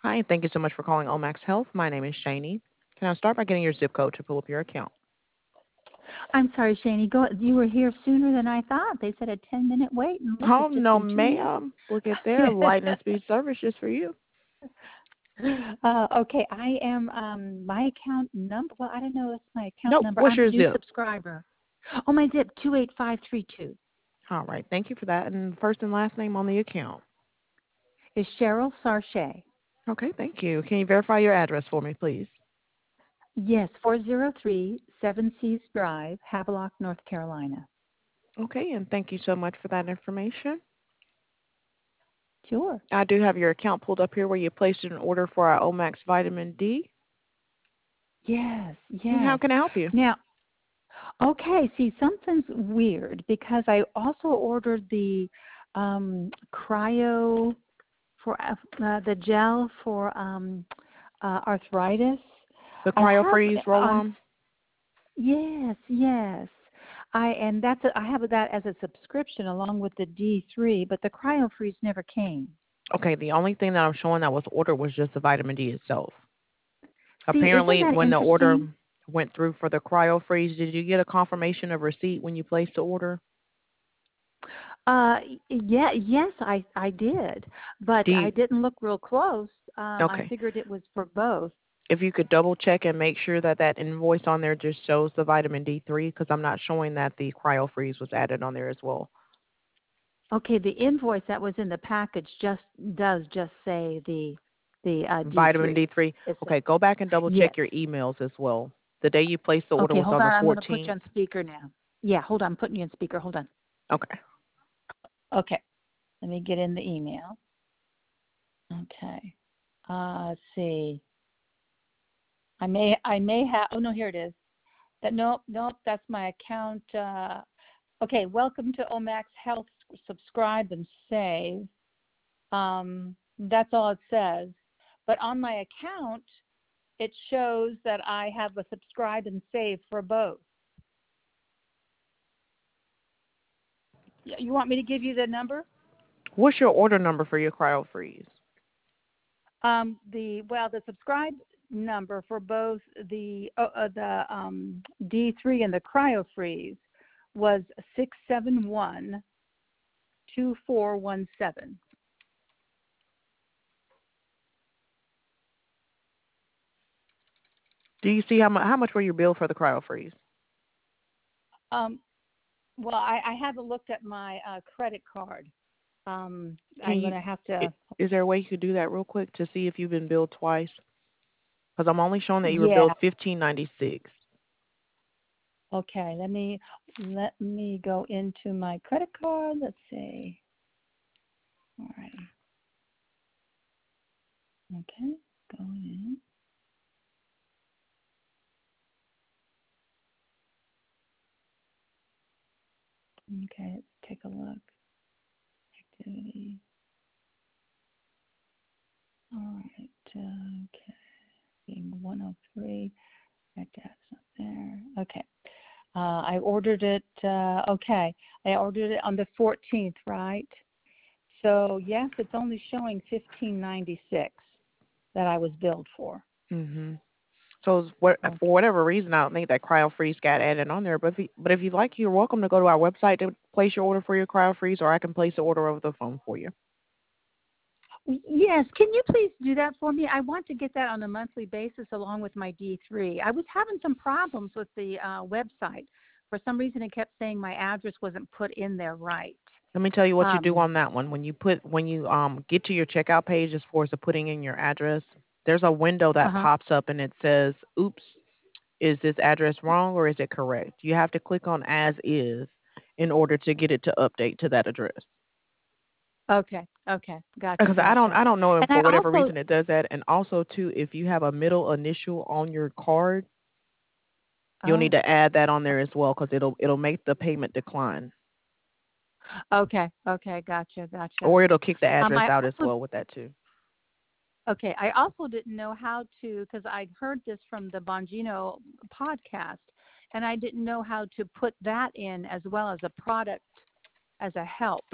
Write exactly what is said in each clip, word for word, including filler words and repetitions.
Hi, and thank you so much for calling Omax Health. My name is Shani. Can I start by getting your zip code to pull up your account? I'm sorry, Shani. Go. You were here sooner than I thought. They said a ten minute wait, and look, Oh, it's just no, been two minutes. ma'am. Look at there. Light and speed service just for you. uh, okay, I am um my account number. Well, I don't know. It's my account Nope. number. What's I'm a your new zip? subscriber. Oh, my zip two eight five three two All right. Thank you for that. And first and last name on the account. is Cheryl Sarche. Okay, thank you. Can you verify your address for me, please? Yes, four zero three Seven Seas Drive, Havelock, North Carolina. Okay, and thank you so much for that information. Sure. I do have your account pulled up here where you placed an order for our Omax vitamin D. Yes, And how yes. can I help you? Now, okay, see, something's weird because I also ordered the um, cryo for uh, uh, the gel for um, uh, arthritis. The I have CryoFreeze on roll-on? yes, yes. I and that's a, I have that as a subscription along with the D three, but the cryo freeze never came. Okay, the only thing that I'm showing that was ordered was just the vitamin D itself. See, isn't Apparently, that when the order interesting? went through for the cryo freeze, did you get a confirmation of receipt when you placed the order? Uh, yeah, yes, I I did, but Do I you, didn't look real close. Um, I okay. figured it was for both. If you could double check and make sure that that invoice on there just shows the vitamin D three, because I'm not showing that the cryo freeze was added on there as well. Okay, the invoice that was in the package just does just say the the uh, Vitamin D three. D three. It's Okay, go back and double check yes. your emails as well. The day you placed the order Okay, was hold on the on. I'm going to put you fourteenth. on speaker now. Yeah, hold on. I'm putting you on speaker. Hold on. Okay. Okay, let me get in the email. Okay. Uh, let's see. I may I may have. Oh no, here it is. That nope nope. That's my account. Uh, okay. Welcome to Omax Health. Subscribe and save. Um, that's all it says. But on my account, it shows that I have a subscribe and save for both. Y- You want me to give you the number? What's your order number for your cryo freeze? Um, the well, the subscribe number for both the uh, uh, the um, D three and the CryoFreeze was six seven one two four one seven. Do you see how much how much were you billed for the cryo freeze? Um, well, I, I haven't looked at my uh, credit card. Um, Can I'm you? going to have i- to. Is there a way you could do that real quick to see if you've been billed twice? Because I'm only showing that you were Yeah. billed fifteen ninety six. Okay. Let me let me go into my credit card. Let's see. All right. Okay. Going in. Okay. Let's take a look. Activity. All right. Okay. Being one oh three. That that's not there. Okay. Uh, I ordered it. Uh, okay. I ordered it on the fourteenth, right? So yes, it's only showing fifteen ninety six that I was billed for. Mhm. So it's what, for Okay. whatever reason, I don't think that cryo freeze got added on there. But if you, but if you'd like, you're welcome to go to our website to place your order for your cryo freeze, or I can place the order over the phone for you. Yes, can you please do that for me? I want to get that on a monthly basis along with my D three. I was having some problems with the uh, website. For some reason, it kept saying my address wasn't put in there right. Let me tell you what you do Um, on that one. When you put when you um get to your checkout page as far as the putting in your address, there's a window uh that huh. pops up and it says, "Oops, is this address wrong or is it correct?" You have to click on as is in order to get it to update to that address. Okay. Okay. Gotcha. Because I don't Gotcha. I don't know if And I for whatever also. reason it does that. And also too, if you have a middle initial on your card, you'll need Oh. to add that on there as well because it'll it'll make the payment decline Okay. Okay. Gotcha. Gotcha. or it'll kick the Um, address I out as also well with that too. okay. I also didn't know how to because I heard this from the Bongino podcast, and I didn't know how to put that in as well as a product as a help.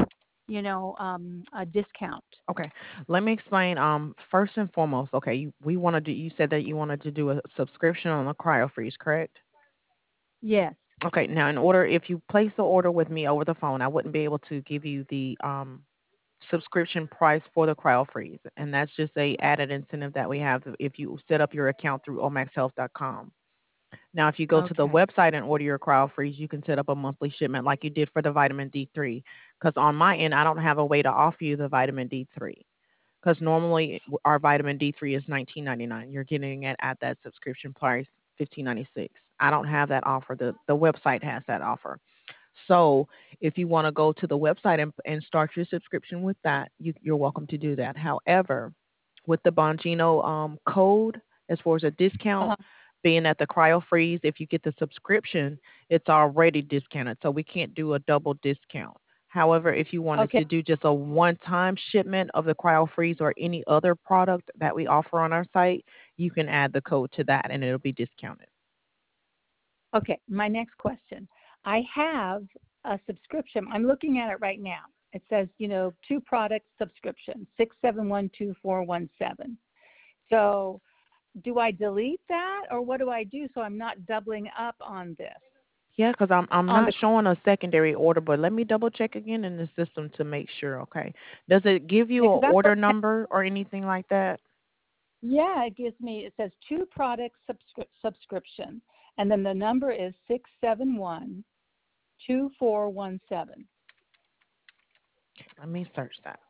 you know, um, a discount. Okay. Let me explain. Um, first and foremost, okay, you, we want to do. You said that you wanted to do a subscription on the CryoFreeze, correct? Yes. Okay. Now, in order, if you place the order with me over the phone, I wouldn't be able to give you the um subscription price for the CryoFreeze, and that's just a added incentive that we have if you set up your account through omax health dot com. Now, if you go to the Okay. website and order your CryoFreeze, you can set up a monthly shipment like you did for the vitamin D three. Because on my end, I don't have a way to offer you the vitamin D three. Because normally our vitamin D three is nineteen ninety-nine. You're getting it at that subscription price, fifteen ninety-six. I don't have that offer. The the website has that offer. So if you want to go to the website and, and start your subscription with that, you, you're welcome to do that. However, with the Bongino um, code, as far as a discount, Uh-huh. being at the CryoFreeze, if you get the subscription, it's already discounted. So we can't do a double discount. However, if you wanted Okay. to do just a one-time shipment of the CryoFreeze or any other product that we offer on our site, you can add the code to that and it'll be discounted. Okay. My next question. I have a subscription. I'm looking at it right now. It says, you know, two product subscription, six seven one two four one seven. So do I delete that or what do I do so I'm not doubling up on this? Yeah, because I'm I'm On not the showing a secondary order, but let me double check again in the system to make sure. Okay, does it give you yeah, because an that's what order number or anything like that? yeah, it gives me it says two product subscri- subscription and then the number is six seven one two four one seven. Let me search that.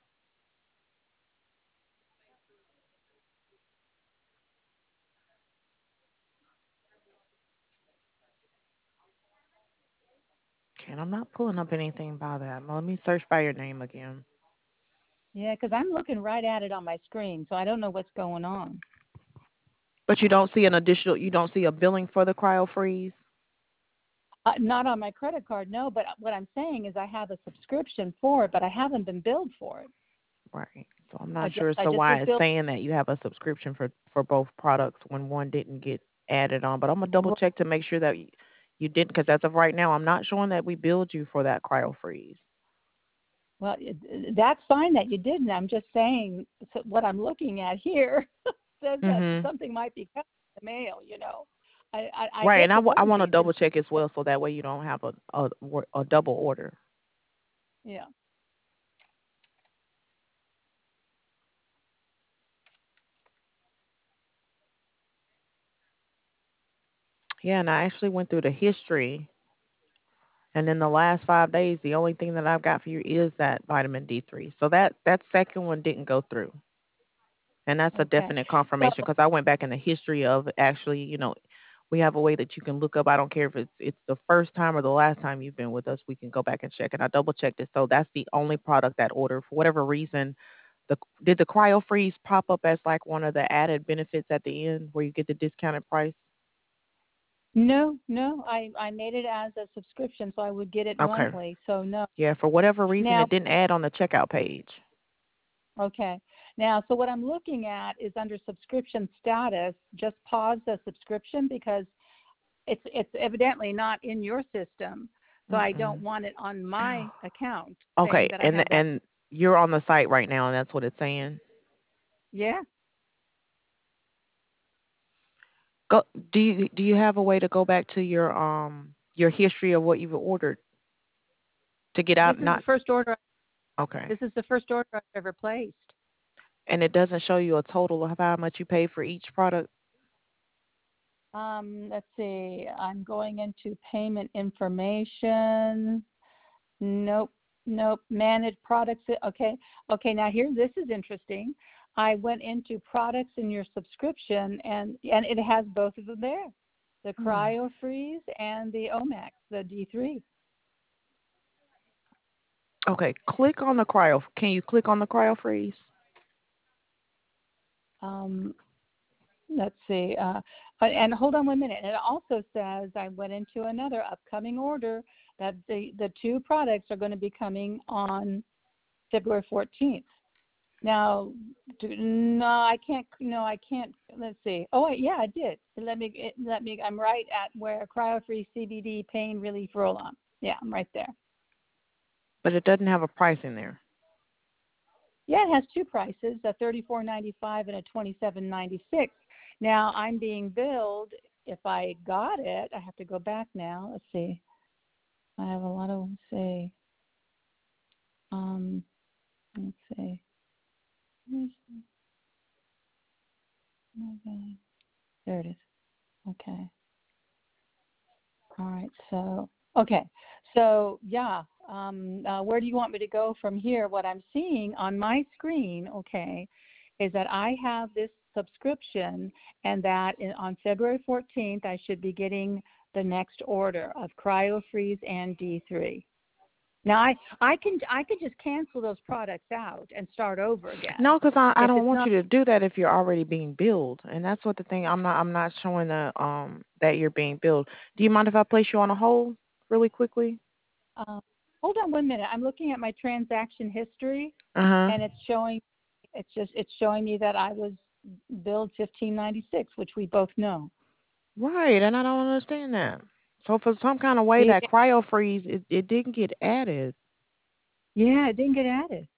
Okay, and I'm not pulling up anything by that. Let me search by your name again. Yeah, because I'm looking right at it on my screen, so I don't know what's going on. But you don't see an additional. You don't see a billing for the cryo freeze. Uh, not on my credit card, no. But what I'm saying is I have a subscription for it, but I haven't been billed for it. Right. So I'm I not just sure as I to just why was it's billed. saying that you have a subscription for for both products when one didn't get added on. But I'm gonna double Well, check to make sure that you, you didn't, because as of right now, I'm not showing that we billed you for that cryo freeze. well, it- that's fine that you didn't. I'm just saying so what I'm looking at here says that Mhm. something might be coming in the mail. You know, I I, I Right, guess and I, it w- I won't want to be since double check as well, so that way you don't have a a, wor- a double order. yeah. Yeah, and I actually went through the history, and in the last five days, the only thing that I've got for you is that vitamin D three. So that that second one didn't go through, and that's a Okay. definite So confirmation because I went back in the history of actually, you know, we have a way that you can look up. I don't care if it's it's the first time or the last time you've been with us. We can go back and check, and I double checked it. So that's the only product that order for whatever reason. The did the cryo freeze pop up as like one of the added benefits at the end where you get the discounted price? no, no, I I made it as a subscription, so I would get it Okay. monthly. So no. Yeah, for whatever reason, Now it didn't add on the checkout page. okay. Now, so what I'm looking at is under subscription status, just pause the subscription because it's it's evidently not in your system. So I don't Mm-mm. want it on my account saying Okay, that I and have that. and you're on the site right now, and that's what it's saying. Yeah. Go. Do you do you have a way to go back to your um your history of what you've ordered to get This out? is the Not first order okay, this is the first order I've ever placed. and it doesn't show you a total of how much you paid for each product. Um, let's see. I'm going into payment information. Nope, nope. Manage products. Okay, okay. Now here, this is interesting. I went into products in your subscription, and and it has both of them there, the Hmm. Cryo Freeze and the Omax, the D three. Okay, click on the cryo. Can you click on the cryo freeze? Um, let's see. Uh, but- and hold on one minute. It also says I went into another upcoming order that the the two products are going to be coming on February fourteenth. Now, do, no, I can't. No, I can't. Let's see. Oh, wait, yeah, I did. Let me. It, let me. I'm right at where cryo-free C B D pain relief roll-on. Yeah, I'm right there. But it doesn't have a price in there. Yeah, it has two prices, a thirty-four ninety-five and a twenty-seven ninety-six. Now I'm being billed. If I got it, I have to go back now. Let's see. I have a lot of say. Um, let's see. There it is. Okay. All right. So, okay. So, yeah. Um, uh, where do you want me to go from here? What I'm seeing on my screen, okay, is that I have this subscription, and that in, on February fourteenth, I should be getting the next order of CryoFreeze and D three. Now, I, I can I can just cancel those products out and start over again No, because I, I if don't it's want not. you to do that if you're already being billed, and that's what the thing. I'm not I'm not showing the um that you're being billed. Do you mind if I place you on a hold really quickly? Um, hold on one minute. I'm looking at my transaction history, Uh huh. and it's showing it's just it's showing me that I was billed fifteen ninety six, which we both know. Right, and I don't understand that. So for some kind of way, Yeah, that cryo freeze it, it didn't get added. yeah, it didn't get added.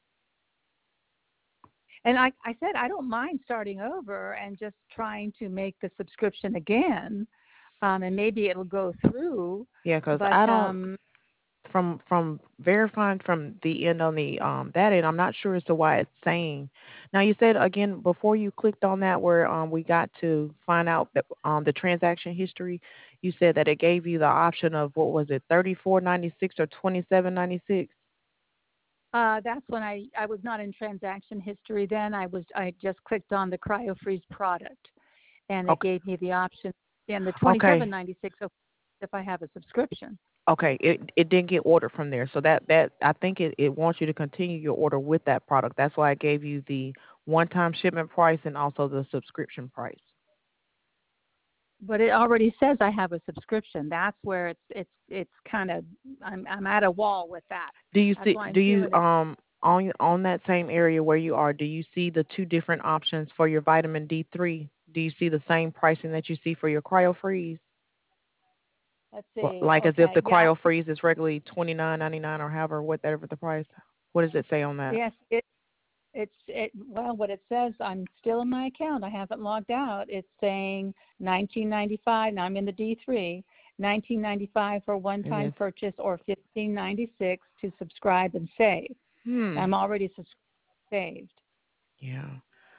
And I, I said I don't mind starting over and just trying to make the subscription again, um, and maybe it'll go through. Yeah, because But I don't um, from from verifying from the end on the um that end, I'm not sure as to why it's saying. Now you said again before you clicked on that where um we got to find out that um the transaction history, you said that it gave you the option of what was it, thirty four ninety six or twenty seven ninety six? uh, that's when I, I was not in transaction history. Then I was I just clicked on the CryoFreeze product, and it Okay, gave me the option and the twenty seven okay, ninety six if I have a subscription. okay. It it didn't get ordered from there, so that that I think it it wants you to continue your order with that product. That's why I gave you the one time shipment price and also the subscription price. But it already says I have a subscription. That's where it's it's it's kind of I'm I'm at a wall with that. Do you That's see? why I'm Do you feeling it. um on on that same area where you are? Do you see the two different options for your vitamin D three? Do you see the same pricing that you see for your cryo freeze? Let's Well, see. like as if Okay. the Yeah. cryo freeze is regularly twenty nine ninety nine or however whatever the price. What does it say on that? Yes. It it's it. Well, what it says, I'm still in my account. I haven't logged out. It's saying nineteen ninety-five. Now I'm in the D three. nineteen ninety-five for And one-time then purchase, or fifteen ninety-six to subscribe and save. hmm I'm already subs- saved. yeah.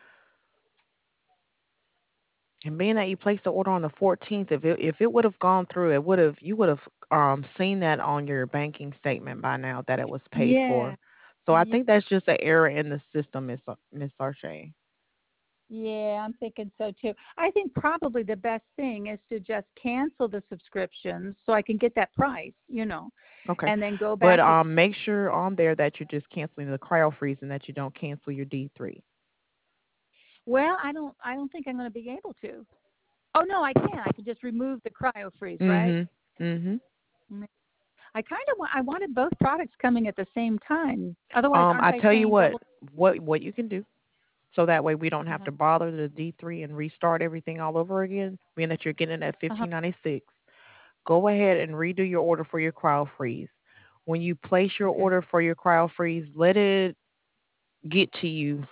And being that you placed the order on the fourteenth, if it if it would have gone through, it would have you would have um seen that on your banking statement by now that it was paid Yeah. for. So I Yeah. think that's just an error in the system, Miss Miss Sarche. Yeah, I'm thinking so too. I think probably the best thing is to just cancel the subscriptions so I can get that price, you know, Okay. and then go But back to. um make sure on there that you're just canceling the cryo freeze and that you don't cancel your D three. Well, I don't. I don't think I'm going to be able to. Oh no, I can. I can just remove the cryo freeze, right? Mhm. Mhm. Mm. I kind of want. I wanted both products coming at the same time. Otherwise, Um aren't I I tell you paying what, double? what what you can do so that way we don't have Uh-huh. to bother the D three and restart everything all over again, being that you're getting it at Uh-huh. fifteen ninety-six. Go ahead and redo your order for your cryo freeze. When you place your Okay. order for your cryo freeze, let it get to you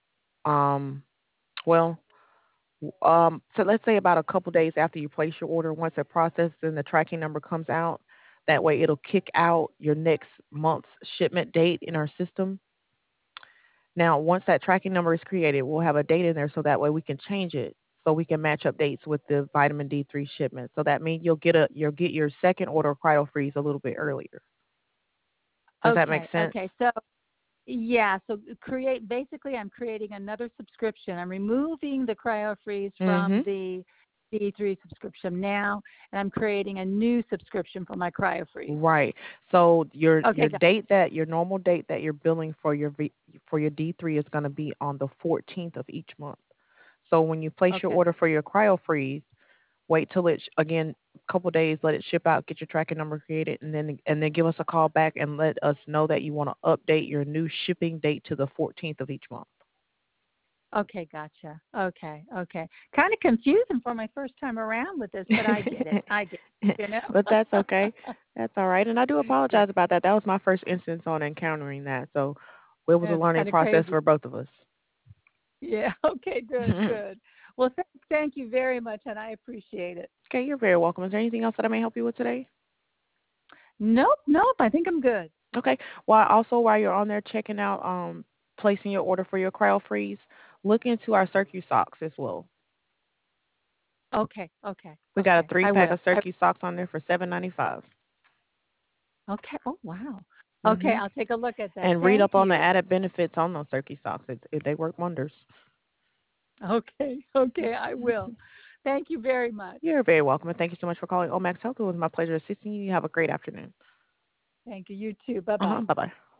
um well, um so let's say about a couple days after you place your order, once it processes and the tracking number comes out, that way it'll kick out your next month's shipment date in our system. Now, once that tracking number is created, we'll have a date in there so that way we can change it so we can match up dates with the vitamin D three shipment. So that means you'll get a you'll get your second order of cryo freeze a little bit earlier. Does that make Okay. sense? Okay. So yeah. So create. Basically, I'm creating another subscription. I'm removing the cryo freeze from Mhm. the D three subscription now, and I'm creating a new subscription for my cryo freeze. Right. So your Okay. your Got. date that your normal date that you're billing for your v, for your D three is going to be on the fourteenth of each month. So when you place your Okay. order for your cryo freeze, wait till it's again a couple days, let it ship out, get your tracking number created, and then and then give us a call back and let us know that you want to update your new shipping date to the fourteenth of each month. Okay, gotcha. Okay, okay. Kind of confusing for my first time around with this, but I get it. I get it, you But that's know? okay. That's all right. And I do Yeah, apologize about that. That was my first instance on encountering that. So it was a that's learning kind of process crazy. for both of us. Yeah, okay, good, good. Well, th- thank you very much, and I appreciate it. Okay, you're very welcome. Is there anything else that I may help you with today? Nope, nope, I think I'm good. Okay. Well, also while you're on there checking out, um, placing your order for your cryo freeze, look into our Circu socks as well. Okay, okay, We got a okay. three I pack will. of I, Circu socks on there for seven ninety five. okay. Oh, wow. Okay, Mhm. I'll take a look at that. And read Thank up on the you. added benefits on those Circu socks. It, it, they work wonders. Okay, okay, I will. Thank you very much. You're very welcome, and thank you so much for calling Omax Health. It was my pleasure assisting you. You have a great afternoon. Thank you. You too. Bye Uh huh. bye. Bye bye.